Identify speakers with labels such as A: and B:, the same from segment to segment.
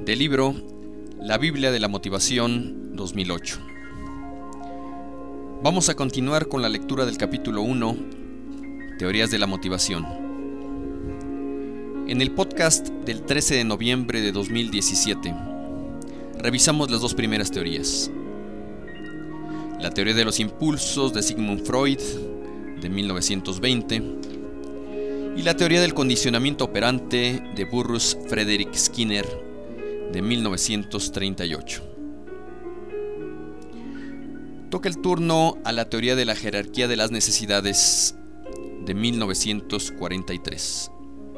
A: Del libro La Biblia de la Motivación 2008. Vamos a continuar con la lectura del capítulo 1, Teorías de la Motivación. En el podcast del 13 de noviembre de 2017, revisamos las dos primeras teorías. La teoría de los impulsos de Sigmund Freud, de 1920, y la teoría del condicionamiento operante de Burrhus Frederick Skinner, de 1938. Toca el turno a la teoría de la jerarquía de las necesidades, de 1943.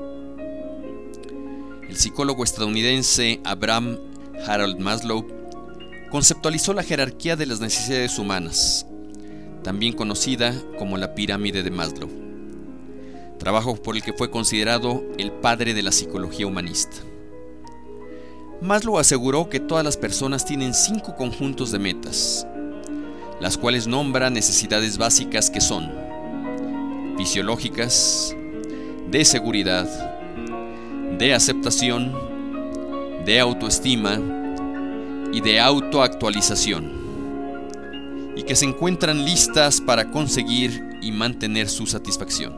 A: El psicólogo estadounidense Abraham Harold Maslow conceptualizó la jerarquía de las necesidades humanas, también conocida como la pirámide de Maslow, trabajo por el que fue considerado el padre de la psicología humanista. Maslow aseguró que todas las personas tienen 5 conjuntos de metas, las cuales nombra necesidades básicas que son fisiológicas, de seguridad, de aceptación, de autoestima y de autoactualización, y que se encuentran listas para conseguir y mantener su satisfacción.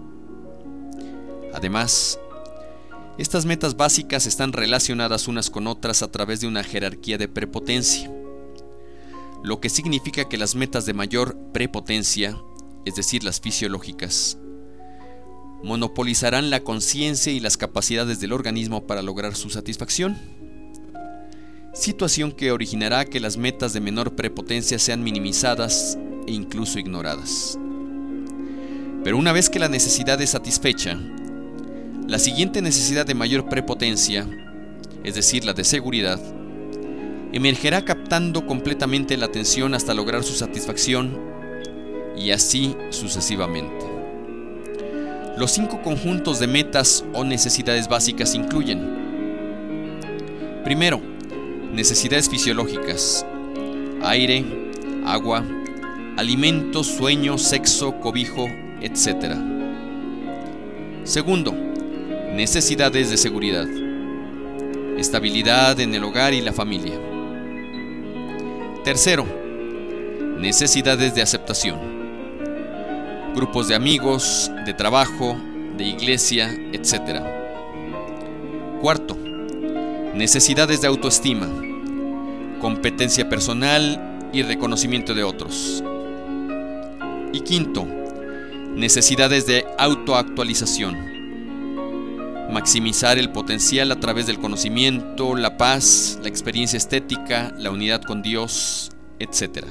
A: Además, estas metas básicas están relacionadas unas con otras a través de una jerarquía de prepotencia, lo que significa que las metas de mayor prepotencia, es decir, las fisiológicas, monopolizarán la conciencia y las capacidades del organismo para lograr su satisfacción, situación que originará que las metas de menor prepotencia sean minimizadas e incluso ignoradas. Pero una vez que la necesidad es satisfecha, la siguiente necesidad de mayor prepotencia, es decir, la de seguridad, emergerá captando completamente la atención hasta lograr su satisfacción, y así sucesivamente. Los 5 conjuntos de metas o necesidades básicas incluyen: primero, necesidades fisiológicas: aire, agua, alimentos, sueño, sexo, cobijo, etc. Segundo, necesidades de seguridad: estabilidad en el hogar y la familia. Tercero, necesidades de aceptación: grupos de amigos, de trabajo, de iglesia, etc. Cuarto, necesidades de autoestima: competencia personal y reconocimiento de otros. Y quinto, necesidades de autoactualización: maximizar el potencial a través del conocimiento, la paz, la experiencia estética, la unidad con Dios, etc.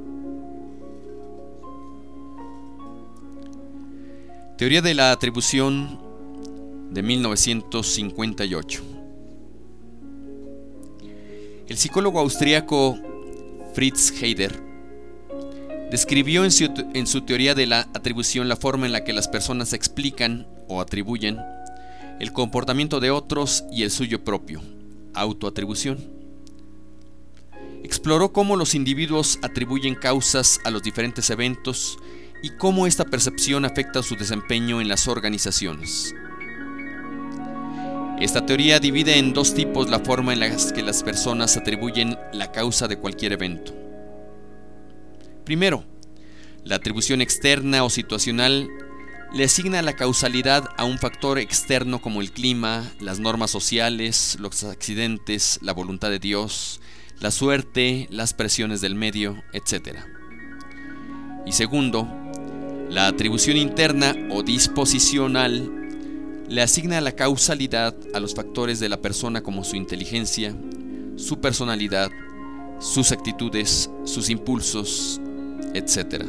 A: Teoría de la atribución de 1958. El psicólogo austríaco Fritz Heider describió en su teoría de la atribución la forma en la que las personas explican o atribuyen el comportamiento de otros y el suyo propio, autoatribución. Exploró cómo los individuos atribuyen causas a los diferentes eventos y cómo esta percepción afecta su desempeño en las organizaciones. Esta teoría divide en 2 tipos la forma en la que las personas atribuyen la causa de cualquier evento. Primero, la atribución externa o situacional le asigna la causalidad a un factor externo como el clima, las normas sociales, los accidentes, la voluntad de Dios, la suerte, las presiones del medio, etc. Y segundo, la atribución interna o disposicional le asigna la causalidad a los factores de la persona como su inteligencia, su personalidad, sus actitudes, sus impulsos, etc.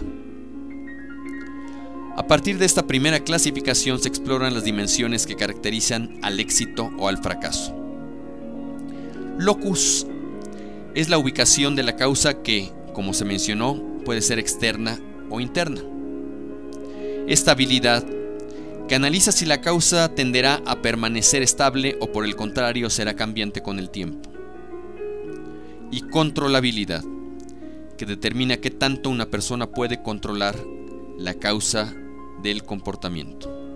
A: A partir de esta primera clasificación se exploran las dimensiones que caracterizan al éxito o al fracaso. Locus es la ubicación de la causa que, como se mencionó, puede ser externa o interna. Estabilidad, que analiza si la causa tenderá a permanecer estable o por el contrario será cambiante con el tiempo. Y controlabilidad, que determina qué tanto una persona puede controlar la causa del comportamiento.